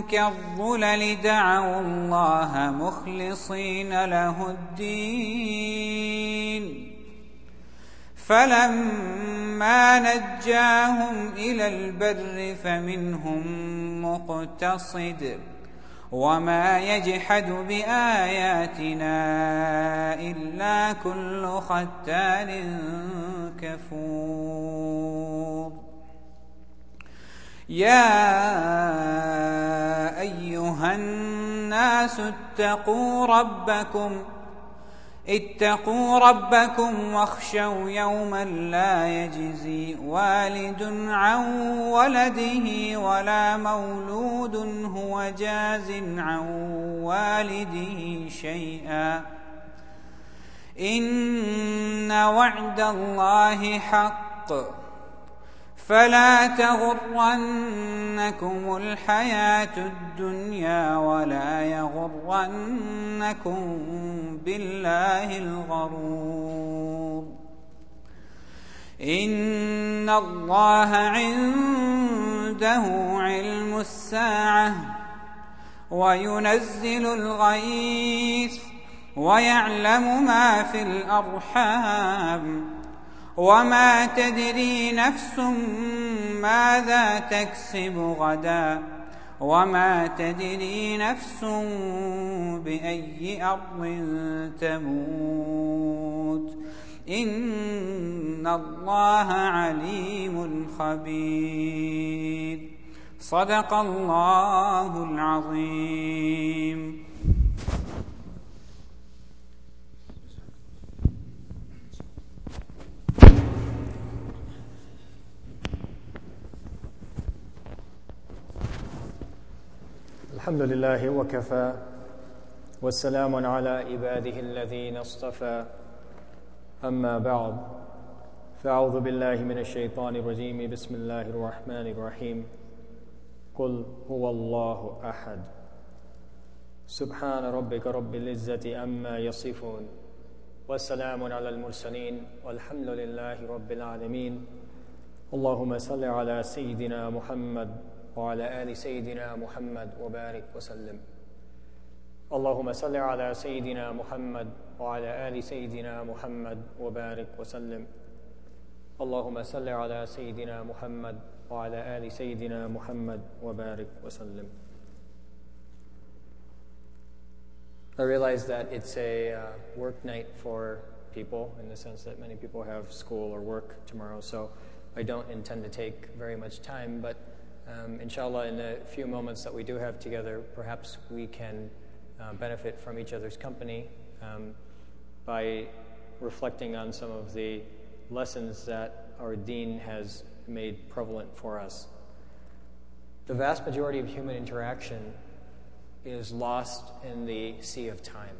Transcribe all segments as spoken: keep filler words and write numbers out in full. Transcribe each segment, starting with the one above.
كالظلل دعوا الله مخلصين له الدين فلما نجاهم إلى البر فمنهم مقتصد وما يجحد بآياتنا إلا كل ختار كفور. يا أيها الناس اتقوا ربكم اتقوا ربكم واخشوا يوما لا يجزي والد عن ولده ولا مولود هو جاز عن والده شيئا إن وعد الله حق فلا تغرنكم الحياة الدنيا ولا يغرنكم بالله الغرور. إن الله عنده علم الساعة وينزل الغيث ويعلم ما في الأرحام وما تدري نفس ماذا تكسب غدا وما تدري نفس بأي أرض تموت إن الله عليم خبير. صدق الله العظيم. الحمد لله وكفى والسلام على عباده الذين اصطفى أما بعد فأعوذ بالله من الشيطان الرجيم بسم الله الرحمن الرحيم قل هو الله أحد سبحان ربك رب العزة أما يصفون والسلام على المرسلين والحمد لله رب العالمين. اللهم صل على سيدنا محمد وعلى آل سيدنا محمد وبارك وسلم. اللهم صل على سيدنا محمد وعلى آل سيدنا محمد وبارك وسلم. اللهم صل على سيدنا محمد وعلى آل سيدنا محمد وبارك وسلم. I realize that it's a uh, work night for people in the sense that many people have school or work tomorrow, so I don't intend to take very much time, but Um, inshallah, in the few moments that we do have together, perhaps we can uh, benefit from each other's company um, by reflecting on some of the lessons that our deen has made prevalent for us. The vast majority of human interaction is lost in the sea of time.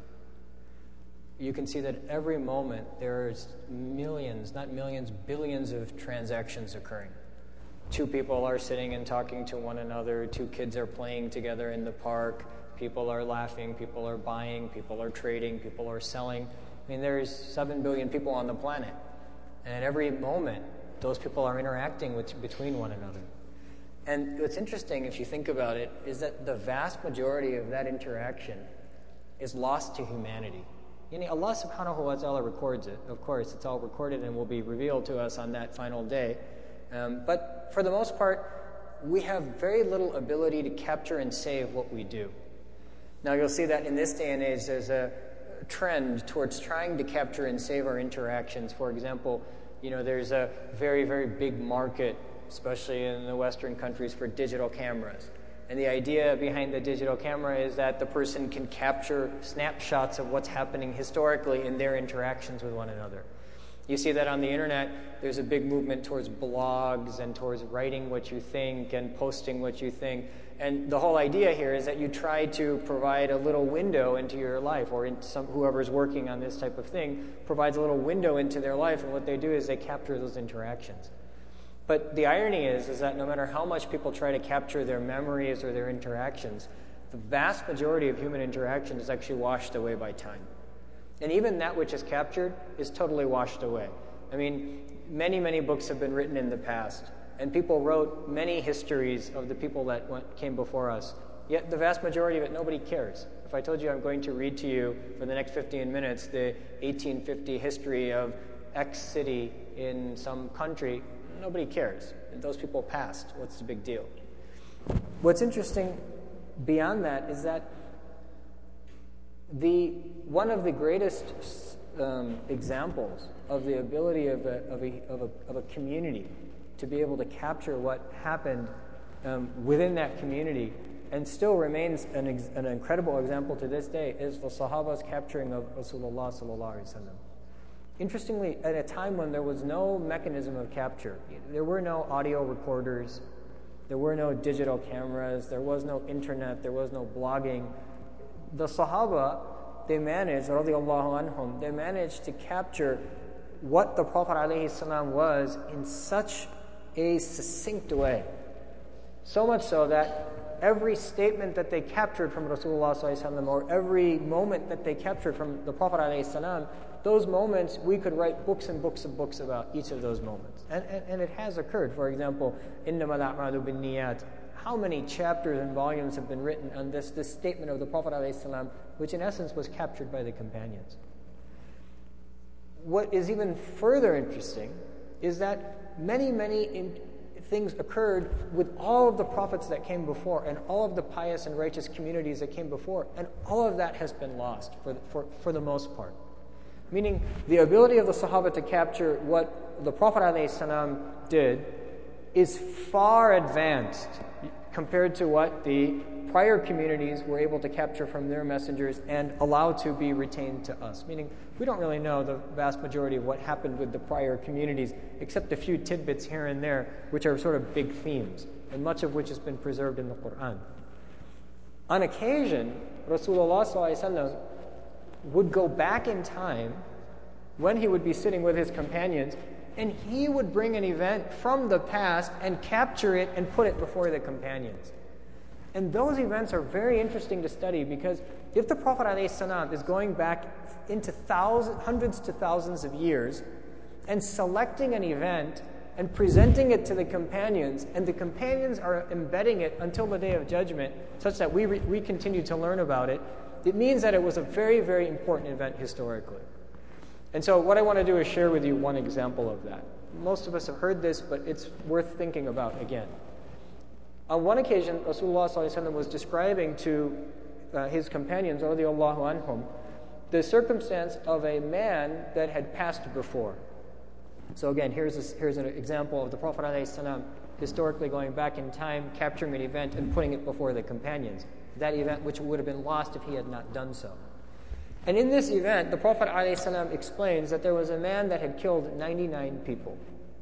You can see that every moment there's millions, not millions, billions of transactions occurring. Two people are sitting and talking to one another. Two kids are playing together in the park. People are laughing. People are buying. People are trading. People are selling. I mean, there's seven billion people on the planet. And at every moment, those people are interacting with, between one another. And what's interesting, if you think about it, is that the vast majority of that interaction is lost to humanity. You know, Allah subhanahu wa ta'ala records it. Of course, it's all recorded and will be revealed to us on that final day. Um, but for the most part, we have very little ability to capture and save what we do. Now you'll see that in this day and age, there's a trend towards trying to capture and save our interactions. For example, you know, there's a very, very big market, especially in the Western countries, for digital cameras. And the idea behind the digital camera is that the person can capture snapshots of what's happening historically in their interactions with one another. You see that on the internet, there's a big movement towards blogs and towards writing what you think and posting what you think. And the whole idea here is that you try to provide a little window into your life, or in some, whoever's working on this type of thing provides a little window into their life, and what they do is they capture those interactions. But the irony is, is that no matter how much people try to capture their memories or their interactions, the vast majority of human interaction is actually washed away by time. And even that which is captured is totally washed away. I mean, many, many books have been written in the past, and people wrote many histories of the people that went, came before us Yet the vast majority of it, nobody cares. If I told you I'm going to read to you for the next fifteen minutes the eighteen fifty history of X city in some country, nobody cares. Those people passed. What's the big deal? What's interesting beyond that is that the one of the greatest um, examples of the ability of a, of, a, of, a, of a community to be able to capture what happened um, within that community and still remains an, ex- an incredible example to this day is the Sahaba's capturing of Rasulullah sallallahu alaihi wasallam. Interestingly, at a time when there was no mechanism of capture, there were no audio recorders, there were no digital cameras, there was no internet, there was no blogging, the Sahaba, they managed, radiallahu anhum, they managed to capture what the Prophet ﷺ was in such a succinct way. So much so that every statement that they captured from Rasulullah ﷺ, or every moment that they captured from the Prophet ﷺ, those moments, we could write books and books and books about each of those moments. And, and, and it has occurred. For example, إِنَّمَا الْأَعْمَالُ بِالنِّيَّاتِ. How many chapters and volumes have been written on this, this statement of the Prophet ﷺ, which in essence was captured by the companions? What is even further interesting is that many, many in, things occurred with all of the prophets that came before and all of the pious and righteous communities that came before, and all of that has been lost for, for, for the most part. Meaning, the ability of the Sahaba to capture what the Prophet ﷺ did is far advanced compared to what the prior communities were able to capture from their messengers and allow to be retained to us. Meaning, we don't really know the vast majority of what happened with the prior communities, except a few tidbits here and there, which are sort of big themes, and much of which has been preserved in the Quran. On occasion, Rasulullah ﷺ would go back in time when he would be sitting with his companions, and he would bring an event from the past and capture it and put it before the companions. And those events are very interesting to study, because if the Prophet ﷺ is going back into thousands, hundreds to thousands of years and selecting an event and presenting it to the companions, and the companions are embedding it until the Day of Judgment such that we, re- we continue to learn about it, it means that it was a very, very important event historically. And so what I want to do is share with you one example of that. Most of us have heard this, but it's worth thinking about again. On one occasion, Rasulullah ﷺ was describing to uh, his companions, radiallahu anhum, the circumstance of a man that had passed before. So again, here's, a, here's an example of the Prophet ﷺ historically going back in time, capturing an event and putting it before the companions. That event which would have been lost if he had not done so. And in this event, the Prophet ﷺ explains that there was a man that had killed ninety-nine people.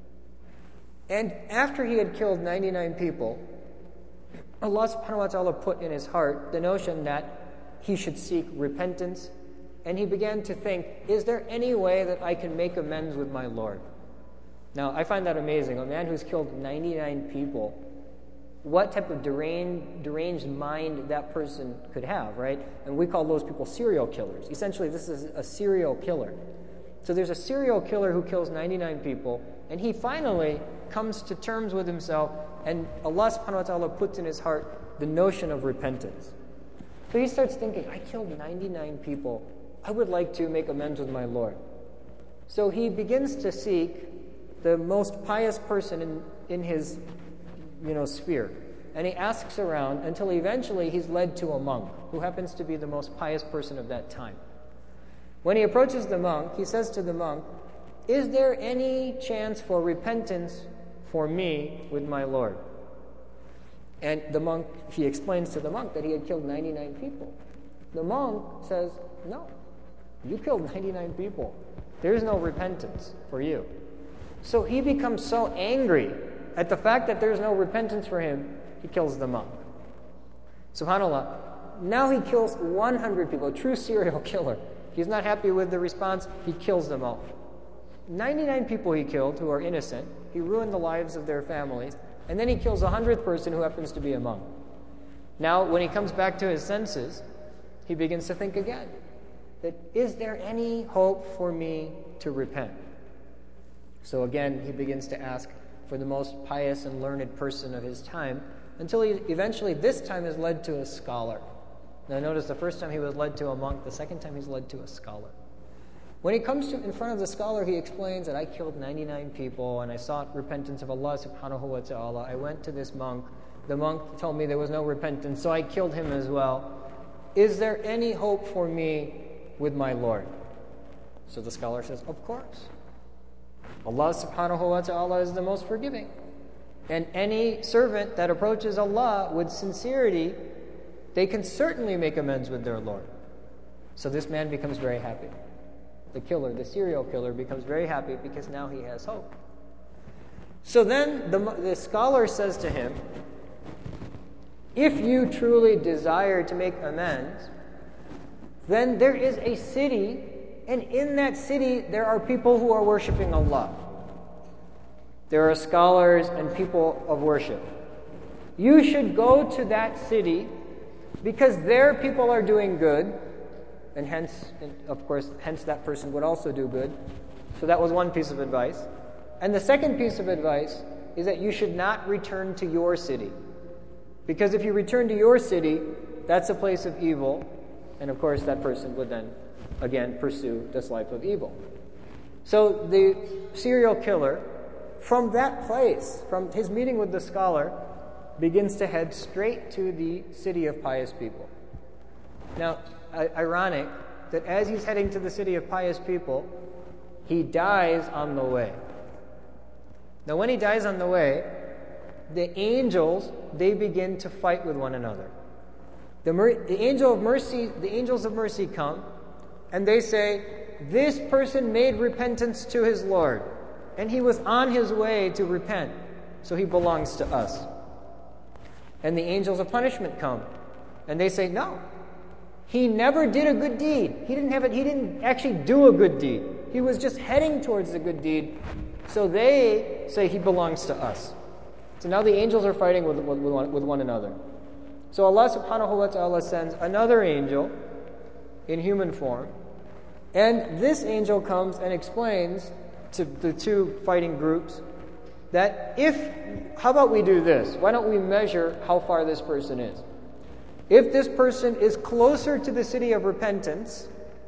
And after he had killed ninety-nine people, Allah subhanahu wa ta'ala put in his heart the notion that he should seek repentance, and he began to think, is there any way that I can make amends with my Lord? Now, I find that amazing. A man who's killed ninety-nine people, what type of deranged, deranged mind that person could have, right? And we call those people serial killers. Essentially, this is a serial killer. So there's a serial killer who kills ninety-nine people, and he finally comes to terms with himself, and Allah subhanahu wa ta'ala puts in his heart the notion of repentance. So he starts thinking, I killed ninety-nine people. I would like to make amends with my Lord. So he begins to seek the most pious person in, in his you know, sphere. And he asks around until eventually he's led to a monk who happens to be the most pious person of that time. When he approaches the monk, he says to the monk, is there any chance for repentance for me with my Lord? And the monk, he explains to the monk that he had killed ninety-nine people. The monk says, no, you killed ninety-nine people. There's no repentance for you. So he becomes so angry at the fact that there's no repentance for him, he kills the monk. SubhanAllah. Now he kills one hundred people, a true serial killer. He's not happy with the response, he kills them all. ninety-nine people he killed who are innocent, he ruined the lives of their families, and then he kills a hundredth person who happens to be a monk. Now, when he comes back to his senses, he begins to think again, that is there any hope for me to repent? So again, he begins to ask for the most pious and learned person of his time, until he eventually this time is led to a scholar. Now notice the first time he was led to a monk, the second time he's led to a scholar. When he comes to in front of the scholar, he explains that I killed ninety-nine people and I sought repentance of Allah subhanahu wa ta'ala. I went to this monk. The monk told me there was no repentance, so I killed him as well. Is there any hope for me with my Lord? So the scholar says, of course. Allah subhanahu wa ta'ala is the most forgiving. And any servant that approaches Allah with sincerity, they can certainly make amends with their Lord. So this man becomes very happy. The killer, the serial killer, becomes very happy because now he has hope. So then the, the scholar says to him, if you truly desire to make amends, then there is a city, and in that city there are people who are worshiping Allah. There are scholars and people of worship. You should go to that city because there people are doing good, and hence, and of course, hence that person would also do good. So that was one piece of advice. And the second piece of advice is that you should not return to your city. Because if you return to your city, that's a place of evil. And of course, that person would then, again, pursue this life of evil. So the serial killer, from that place, from his meeting with the scholar, begins to head straight to the city of pious people. Now, ironic that as he's heading to the city of pious people, he dies on the way. Now, when he dies on the way, the angels, they begin to fight with one another. The, mer- the angel of mercy, the angels of mercy come, and they say, this person made repentance to his Lord, and he was on his way to repent, so he belongs to us. And the angels of punishment come, and they say, no, he never did a good deed. He didn't have it. He didn't actually do a good deed. He was just heading towards the good deed. So they say he belongs to us. So now the angels are fighting with, with, with, one, with one another. So Allah subhanahu wa ta'ala sends another angel in human form. And this angel comes and explains to the two fighting groups that if, how about we do this? Why don't we measure how far this person is? If this person is closer to the city of repentance,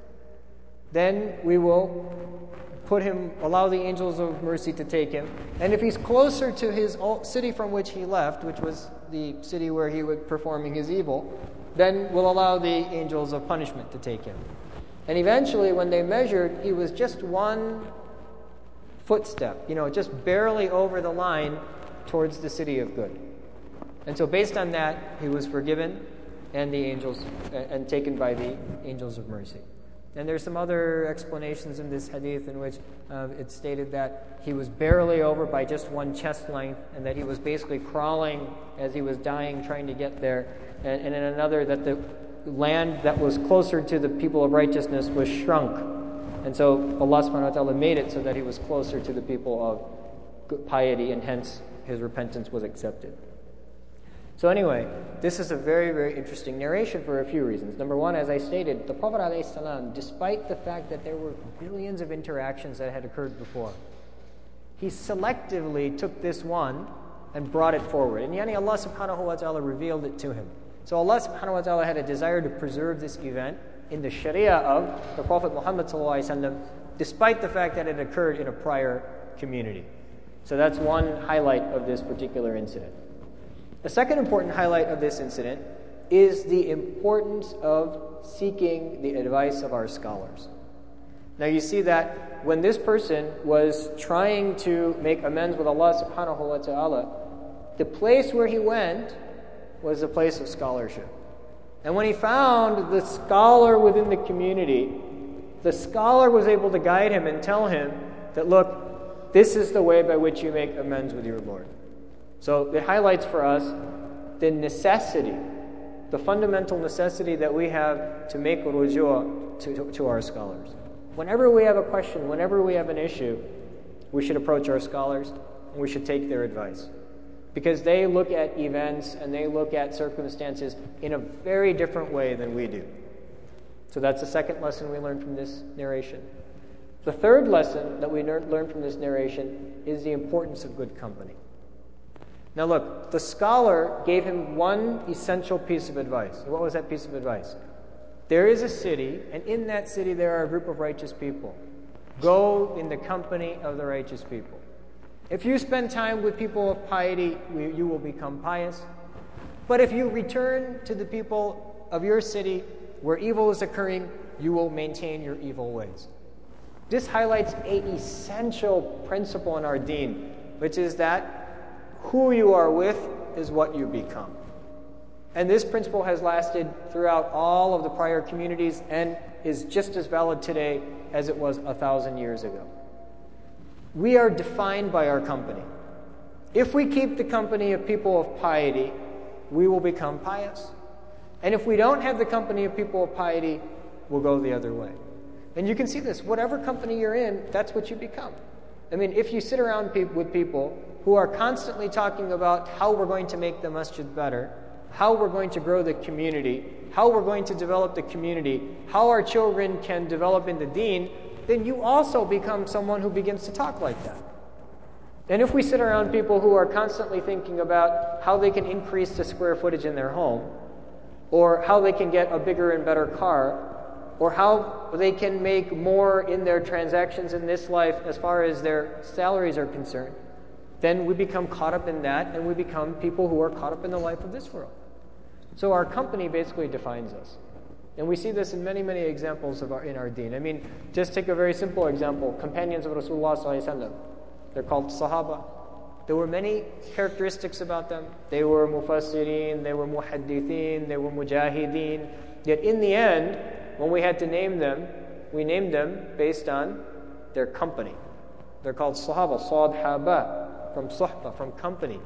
then we will put him, allow the angels of mercy to take him. And if he's closer to his city from which he left, which was the city where he was performing his evil, then we'll allow the angels of punishment to take him. And eventually, when they measured, he was just one footstep, you know, just barely over the line towards the city of good. And so based on that, he was forgiven and the angels and taken by the angels of mercy. And there's some other explanations in this hadith in which uh, it's stated that he was barely over by just one chest length, and that he was basically crawling as he was dying, trying to get there. And, and in another, that the land that was closer to the people of righteousness was shrunk. And so Allah subhanahu wa ta'ala made it so that he was closer to the people of piety, and hence his repentance was accepted. So anyway, this is a very, very interesting narration for a few reasons. Number one, as I stated, the Prophet ﷺ, despite the fact that there were billions of interactions that had occurred before, he selectively took this one and brought it forward. And yani Allah subhanahu wa ta'ala revealed it to him. So Allah subhanahu wa ta'ala had a desire to preserve this event in the Sharia of the Prophet Muhammad sallallahu alaihi wasallam, despite the fact that it occurred in a prior community. So that's one highlight of this particular incident. The second important highlight of this incident is the importance of seeking the advice of our scholars. Now you see that when this person was trying to make amends with Allah subhanahu wa ta'ala, the place where he went was a place of scholarship. And when he found the scholar within the community, the scholar was able to guide him and tell him that, look, this is the way by which you make amends with your Lord. So it highlights for us the necessity, the fundamental necessity that we have to make ruju' to, to, to our scholars. Whenever we have a question, whenever we have an issue, we should approach our scholars and we should take their advice. Because they look at events and they look at circumstances in a very different way than we do. So that's the second lesson we learned from this narration. The third lesson that we learned from this narration is the importance of good company. Now look, the scholar gave him one essential piece of advice. What was that piece of advice? There is a city, and in that city there are a group of righteous people. Go in the company of the righteous people. If you spend time with people of piety, you will become pious. But if you return to the people of your city where evil is occurring, you will maintain your evil ways. This highlights an essential principle in our deen, which is that who you are with is what you become. And this principle has lasted throughout all of the prior communities and is just as valid today as it was a thousand years ago. We are defined by our company. If we keep the company of people of piety, we will become pious. And if we don't have the company of people of piety, we'll go the other way. And you can see this. Whatever company you're in, that's what you become. I mean, if you sit around pe- with people who are constantly talking about how we're going to make the masjid better, how we're going to grow the community, how we're going to develop the community, how our children can develop in the deen, then you also become someone who begins to talk like that. And if we sit around people who are constantly thinking about how they can increase the square footage in their home, or how they can get a bigger and better car, or how they can make more in their transactions in this life as far as their salaries are concerned, then we become caught up in that, and we become people who are caught up in the life of this world. So our company basically defines us. And we see this in many, many examples of our, in our deen. I mean, just take a very simple example. Companions of Rasulullah sallallahu alaihi wasallam. They're called Sahaba. There were many characteristics about them. They were mufassirin, they were muhaddithin, they were mujahideen. Yet in the end, when we had to name them, we named them based on their company. They're called Sahaba, Sadhaba, from Suhba, from company.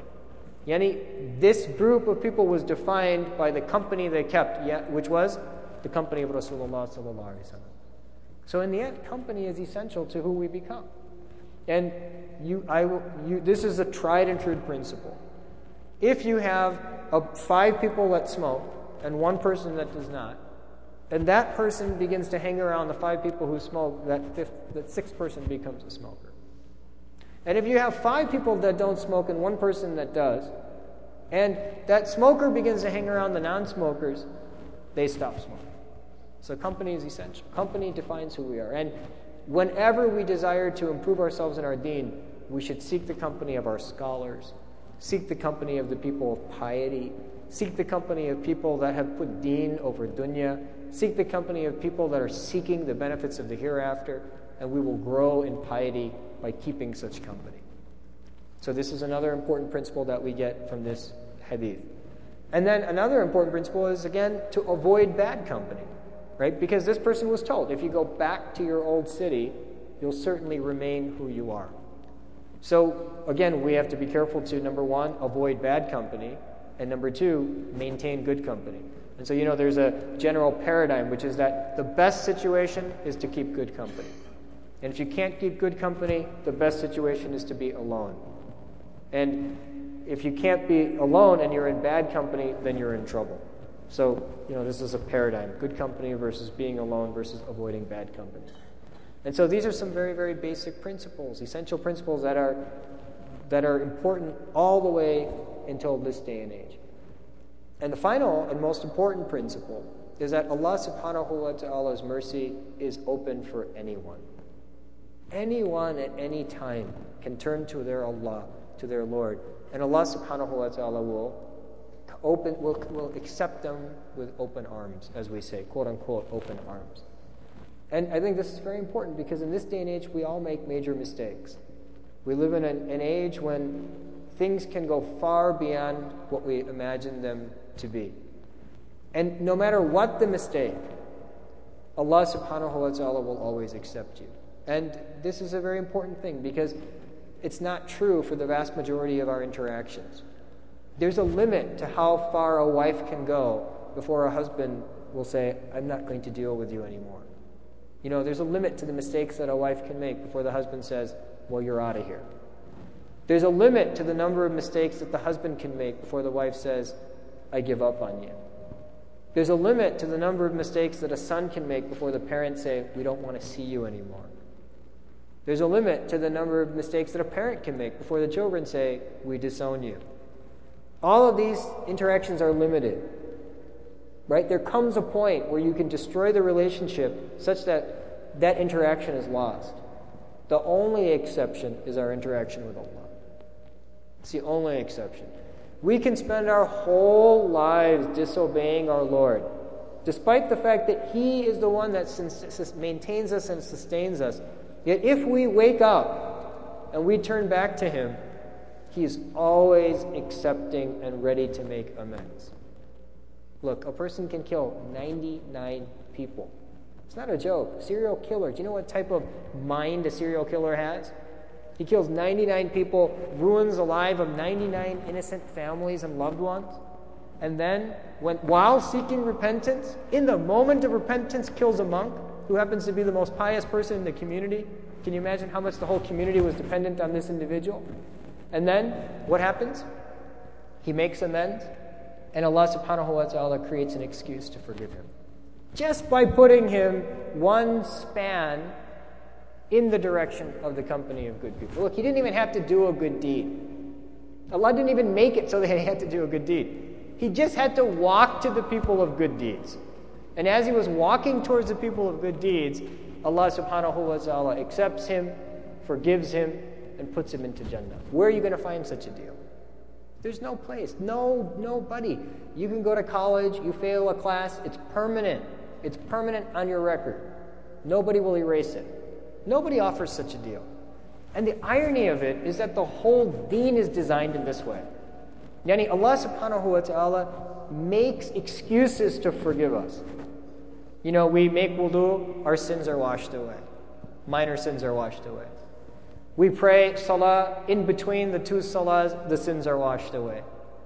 Yani, this group of people was defined by the company they kept, which was the company of Rasulullah sallallahu alaihi wasallam. So in the end, company is essential to who we become. And you, I, you, this is a tried and true principle. If you have a, five people that smoke and one person that does not, and that person begins to hang around the five people who smoke, that fifth, that sixth person becomes a smoker. And if you have five people that don't smoke and one person that does, and that smoker begins to hang around the non-smokers, they stop smoking. So company is essential. Company defines who we are. And whenever we desire to improve ourselves in our deen, we should seek the company of our scholars, seek the company of the people of piety, seek the company of people that have put deen over dunya, seek the company of people that are seeking the benefits of the hereafter, and we will grow in piety by keeping such company. So this is another important principle that we get from this hadith. And then another important principle is, again, to avoid bad company, right? Because this person was told, if you go back to your old city, you'll certainly remain who you are. So, again, we have to be careful to, number one, avoid bad company, and number two, maintain good company. And so, you know, there's a general paradigm, which is that the best situation is to keep good company. And if you can't keep good company, the best situation is to be alone. And if you can't be alone and you're in bad company, then you're in trouble. So, you know, this is a paradigm. Good company versus being alone versus avoiding bad company. And so these are some very, very basic principles, essential principles that are that are important all the way until this day and age. And the final and most important principle is that Allah subhanahu wa ta'ala's mercy is open for anyone. Anyone at any time can turn to their Allah, to their Lord, and Allah subhanahu wa ta'ala will open will will accept them with open arms, as we say, quote unquote, open arms. And I think this is very important because in this day and age we all make major mistakes. We live in an, an age when things can go far beyond what we imagine them to be. And no matter what the mistake, Allah subhanahu wa ta'ala will always accept you. And this is a very important thing because it's not true for the vast majority of our interactions. There's a limit to how far a wife can go before a husband will say, I'm not going to deal with you anymore. You know, there's a limit to the mistakes that a wife can make before the husband says, well, you're out of here. There's a limit to the number of mistakes that the husband can make before the wife says, I give up on you. There's a limit to the number of mistakes that a son can make before the parents say, we don't want to see you anymore. There's a limit to the number of mistakes that a parent can make before the children say, we disown you. All of these interactions are limited. Right? There comes a point where you can destroy the relationship such that that interaction is lost. The only exception is our interaction with Allah. It's the only exception. We can spend our whole lives disobeying our Lord, despite the fact that He is the one that maintains us and sustains us. Yet if we wake up and we turn back to Him, He is always accepting and ready to make amends. Look, a person can kill ninety-nine people. It's not a joke. Serial killer. Do you know what type of mind a serial killer has? He kills ninety-nine people, ruins the life of ninety-nine innocent families and loved ones. And then, when, while seeking repentance, in the moment of repentance, kills a monk who happens to be the most pious person in the community. Can you imagine how much the whole community was dependent on this individual? And then, what happens? He makes amends, and Allah subhanahu wa ta'ala creates an excuse to forgive him. Just by putting him one span in the direction of the company of good people. Look, he didn't even have to do a good deed. Allah didn't even make it so that he had to do a good deed. He just had to walk to the people of good deeds. And as he was walking towards the people of good deeds, Allah subhanahu wa ta'ala accepts him, forgives him, and puts him into Jannah. Where are you going to find such a deal? There's no place. No, nobody. You can go to college, you fail a class, it's permanent. It's permanent on your record. Nobody will erase it. Nobody offers such a deal. And the irony of it is that the whole deen is designed in this way. Yani Allah subhanahu wa ta'ala makes excuses to forgive us. You know, we make wudu, our sins are washed away. Minor sins are washed away. We pray salah, in between the two salahs, the sins are washed away.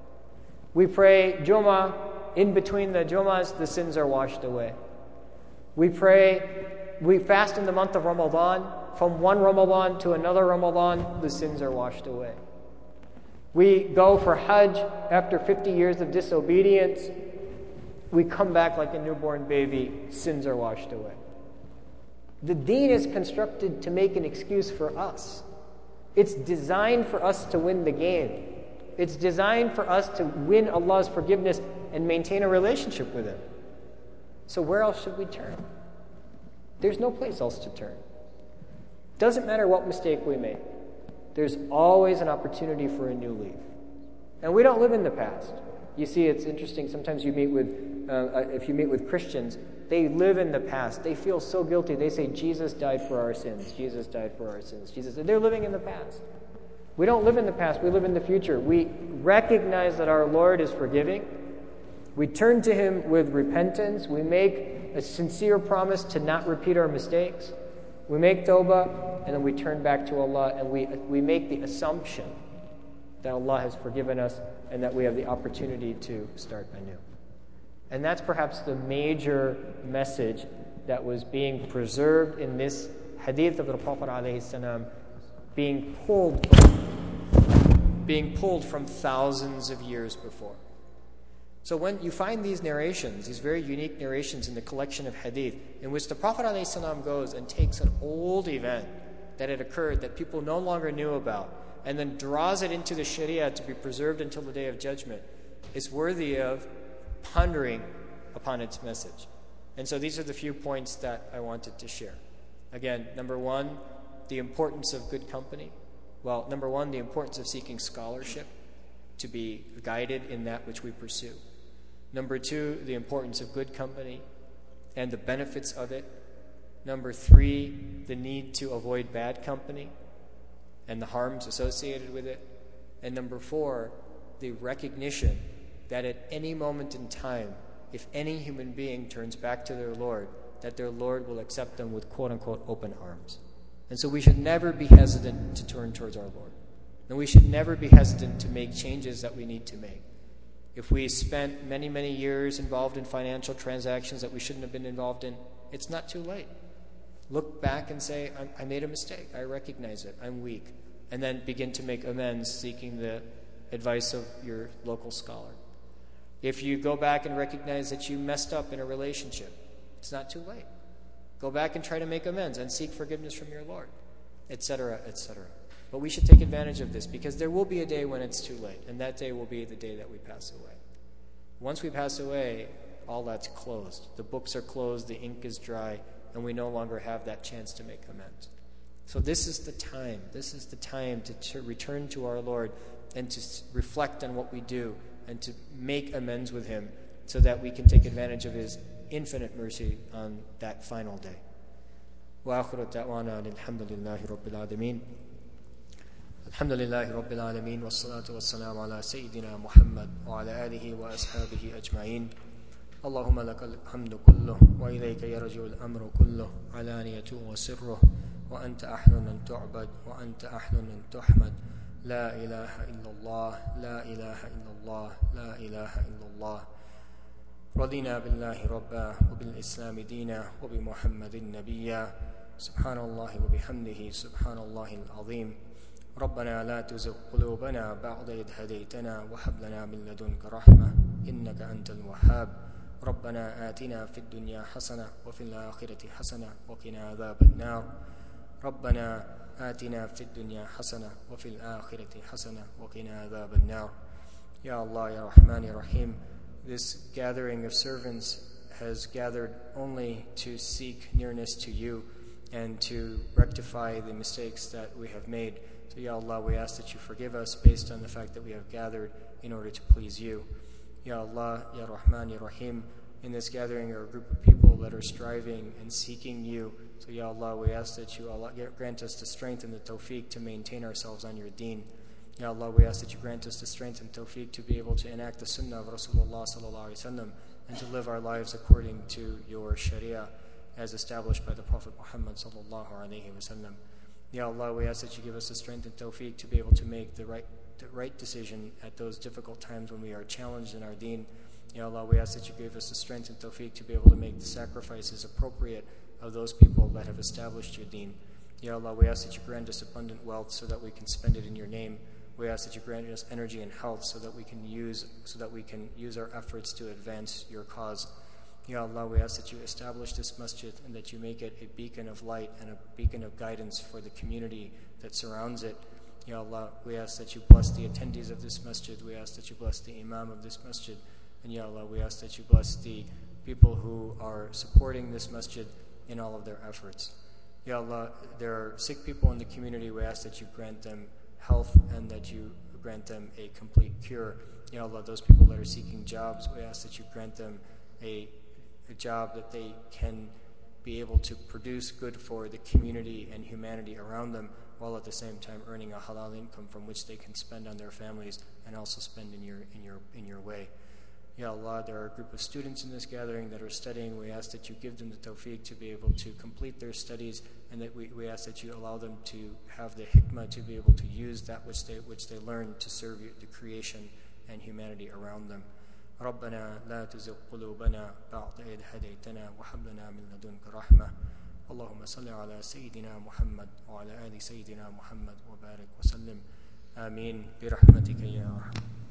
We pray Jummah, in between the Jummahs, the sins are washed away. We pray, we fast in the month of Ramadan. From one Ramadan to another Ramadan, the sins are washed away. We go for Hajj after fifty years of disobedience. We come back like a newborn baby, sins are washed away. The deen is constructed to make an excuse for us. It's designed for us to win the game. It's designed for us to win Allah's forgiveness and maintain a relationship with Him. So where else should we turn? There's no place else to turn. Doesn't matter what mistake we make. There's always an opportunity for a new leaf. And we don't live in the past. You see, it's interesting. Sometimes you meet with, uh, if you meet with Christians, they live in the past. They feel so guilty. They say, Jesus died for our sins. Jesus died for our sins. Jesus. They're living in the past. We don't live in the past. We live in the future. We recognize that our Lord is forgiving. We turn to Him with repentance. We make a sincere promise to not repeat our mistakes. We make tawbah, and then we turn back to Allah, and we we make the assumption that Allah has forgiven us and that we have the opportunity to start anew. And that's perhaps the major message that was being preserved in this hadith of the Prophet ﷺ, being pulled from, being pulled from thousands of years before. So when you find these narrations, these very unique narrations in the collection of hadith, in which the Prophet ﷺ goes and takes an old event that had occurred that people no longer knew about, and then draws it into the Sharia to be preserved until the Day of Judgment, is worthy of pondering upon its message. And so these are the few points that I wanted to share. Again, number one, the importance of good company. Well, number one, the importance of seeking scholarship to be guided in that which we pursue. Number two, the importance of good company and the benefits of it. Number three, the need to avoid bad company and the harms associated with it. And number four, the recognition that at any moment in time, if any human being turns back to their Lord, that their Lord will accept them with quote-unquote open arms. And so we should never be hesitant to turn towards our Lord. And we should never be hesitant to make changes that we need to make. If we spent many, many years involved in financial transactions that we shouldn't have been involved in, it's not too late. Look back and say, I made a mistake. I recognize it. I'm weak. And then begin to make amends, seeking the advice of your local scholar. If you go back and recognize that you messed up in a relationship, it's not too late. Go back and try to make amends and seek forgiveness from your Lord, et cetera, et cetera. But we should take advantage of this, because there will be a day when it's too late, and that day will be the day that we pass away. Once we pass away, all that's closed. The books are closed, the ink is dry, and we no longer have that chance to make amends. So this is the time. This is the time to, to return to our Lord and to reflect on what we do and to make amends with Him, so that we can take advantage of His infinite mercy on that final day. وآخر دعوانا الحمد لله رب العالمين الحمد لله رب العالمين والصلاة والسلام على سيدنا محمد وعلى آله وأصحابه أجمعين اللهم لك الحمد كله وإليك يرجع الأمر كله علانيته وسره وأنت أحل أن تعبد وأنت أحل أن تحمد لا إله إلا الله لا إله إلا الله لا إله إلا الله رضينا بالله ربا وبالإسلام دينا وبمحمد نبيا سبحان الله وبحمده سبحان الله العظيم ربنا لا تزغ قلوبنا بعد إذ هديتنا وهب لنا من لدنك رحمة إنك أنت الوهاب ربنا آتنا في الدنيا حسنة وفي الآخرة حسنة وقنا عذاب النار ربنا آتنا في الدنيا حسنة وفي الآخرة حسنة وقنا عذاب النار Ya Allah, Ya Rahman, Ya Rahim, this gathering of servants has gathered only to seek nearness to you and to rectify the mistakes that we have made. So Ya Allah, we ask that you forgive us based on the fact that we have gathered in order to please you. Ya Allah, Ya Rahman, Ya Rahim, in this gathering are a group of people that are striving and seeking you. So Ya Allah, we ask that you Allah, grant us the strength and the tawfiq to maintain ourselves on your deen. Ya Allah, we ask that you grant us the strength and tawfiq to be able to enact the sunnah of Rasulullah sallallahu alaihi wasallam and to live our lives according to your sharia as established by the Prophet Muhammad sallallahu alaihi wasallam. Ya Allah, we ask that you give us the strength and tawfiq to be able to make the right the right decision at those difficult times when we are challenged in our deen. Ya Allah, we ask that you give us the strength and tawfiq to be able to make the sacrifices appropriate of those people that have established your deen. Ya Allah, we ask that you grant us abundant wealth so that we can spend it in your name. We ask that you grant us energy and health so that we can use so that we can use our efforts to advance your cause. Ya Allah, we ask that you establish this masjid and that you make it a beacon of light and a beacon of guidance for the community that surrounds it. Ya Allah, we ask that you bless the attendees of this masjid. We ask that you bless the imam of this masjid. And Ya Allah, we ask that you bless the people who are supporting this masjid in all of their efforts. Ya Allah, there are sick people in the community. We ask that you grant them health and that you grant them a complete cure. Ya Allah, those people that are seeking jobs, we ask that you grant them a, a job that they can be able to produce good for the community and humanity around them, while at the same time earning a halal income from which they can spend on their families and also spend in your in your in your way. Ya Allah, there are a group of students in this gathering that are studying. We ask that you give them the tawfiq to be able to complete their studies, and that we, we ask that you allow them to have the hikmah to be able to use that which they which they learn to serve you, the creation and humanity around them. ربنا لا تزغ قلوبنا بعد إذ هديتنا وهب لنا من لدنك رحمة اللهم صل على سيدنا محمد وعلى آل سيدنا محمد وبارك وسلم آمين برحمتك يا أرحم